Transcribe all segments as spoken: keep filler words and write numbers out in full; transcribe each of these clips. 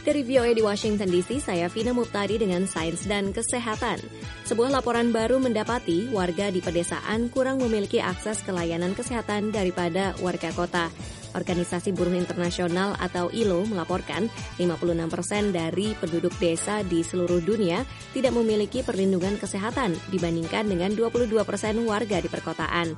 Dari V O A di Washington D C, saya Vina Muptadi dengan Sains dan Kesehatan. Sebuah laporan baru mendapati warga di pedesaan kurang memiliki akses ke layanan kesehatan daripada warga kota. Organisasi Buruh Internasional atau I L O melaporkan lima puluh enam persen dari penduduk desa di seluruh dunia tidak memiliki perlindungan kesehatan dibandingkan dengan dua puluh dua persen warga di perkotaan.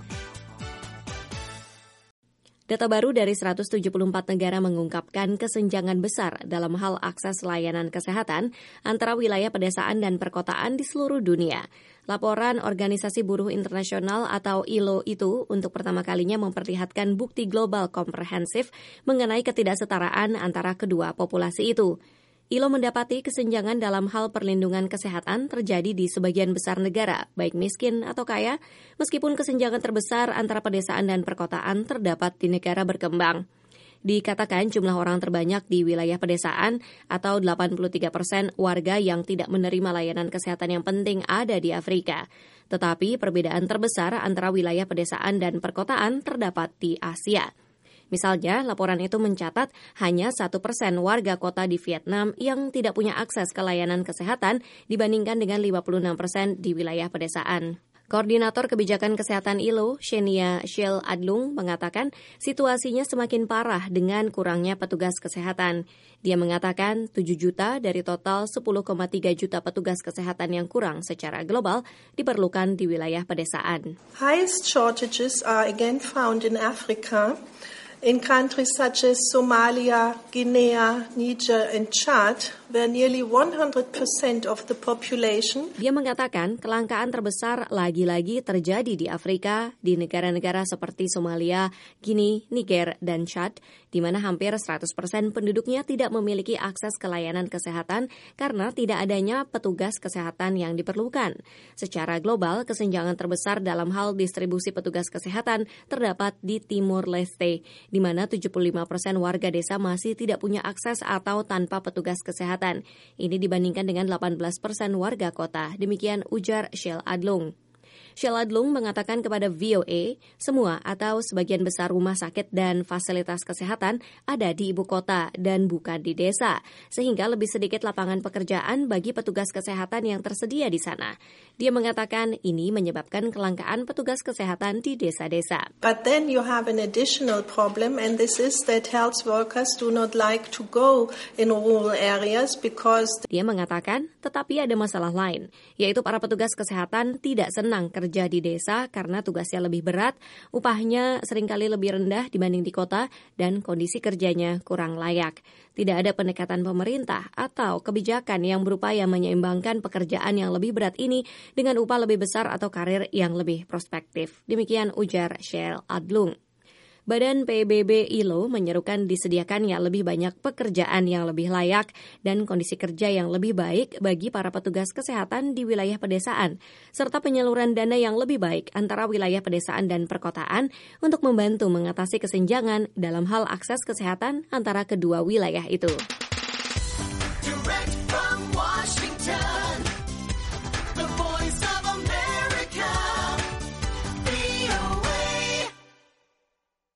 Data baru dari seratus tujuh puluh empat negara mengungkapkan kesenjangan besar dalam hal akses layanan kesehatan antara wilayah pedesaan dan perkotaan di seluruh dunia. Laporan Organisasi Buruh Internasional atau I L O itu untuk pertama kalinya memperlihatkan bukti global komprehensif mengenai ketidaksetaraan antara kedua populasi itu. I L O mendapati kesenjangan dalam hal perlindungan kesehatan terjadi di sebagian besar negara, baik miskin atau kaya, meskipun kesenjangan terbesar antara pedesaan dan perkotaan terdapat di negara berkembang. Dikatakan jumlah orang terbanyak di wilayah pedesaan atau delapan puluh tiga persen warga yang tidak menerima layanan kesehatan yang penting ada di Afrika. Tetapi perbedaan terbesar antara wilayah pedesaan dan perkotaan terdapat di Asia. Misalnya, laporan itu mencatat hanya satu persen warga kota di Vietnam yang tidak punya akses ke layanan kesehatan dibandingkan dengan lima puluh enam persen di wilayah pedesaan. Koordinator Kebijakan Kesehatan I L O, Shenia Shell Adlung, mengatakan situasinya semakin parah dengan kurangnya petugas kesehatan. Dia mengatakan tujuh juta dari total sepuluh koma tiga juta petugas kesehatan yang kurang secara global diperlukan di wilayah pedesaan. Highest shortages are again found in Africa. In countries such as Somalia, Guinea, Niger, and Chad, where nearly one hundred percent of the population. Dia mengatakan kelangkaan terbesar lagi-lagi terjadi di Afrika, di negara-negara seperti Somalia, Guinea, Niger, dan Chad, di mana hampir seratus persen penduduknya tidak memiliki akses ke layanan kesehatan karena tidak adanya petugas kesehatan yang diperlukan. Secara global, kesenjangan terbesar dalam hal distribusi petugas kesehatan terdapat di Timur Leste, di mana tujuh puluh lima persen warga desa masih tidak punya akses atau tanpa petugas kesehatan. Ini dibandingkan dengan delapan belas persen warga kota, demikian ujar Shell Adlung. Shell Adlung mengatakan kepada V O A, semua atau sebagian besar rumah sakit dan fasilitas kesehatan ada di ibu kota dan bukan di desa, sehingga lebih sedikit lapangan pekerjaan bagi petugas kesehatan yang tersedia di sana. Dia mengatakan ini menyebabkan kelangkaan petugas kesehatan di desa-desa. But then you have an additional problem, and this is that health workers do not like to go in rural areas because... Dia mengatakan, tetapi ada masalah lain, yaitu para petugas kesehatan tidak senang kerja kerja di desa karena tugasnya lebih berat, upahnya seringkali lebih rendah dibanding di kota, dan kondisi kerjanya kurang layak. Tidak ada pendekatan pemerintah atau kebijakan yang berupaya menyeimbangkan pekerjaan yang lebih berat ini dengan upah lebih besar atau karir yang lebih prospektif. Demikian ujar Shell Adlung. Badan P B B I L O menyerukan disediakannya lebih banyak pekerjaan yang lebih layak dan kondisi kerja yang lebih baik bagi para petugas kesehatan di wilayah pedesaan, serta penyaluran dana yang lebih baik antara wilayah pedesaan dan perkotaan untuk membantu mengatasi kesenjangan dalam hal akses kesehatan antara kedua wilayah itu.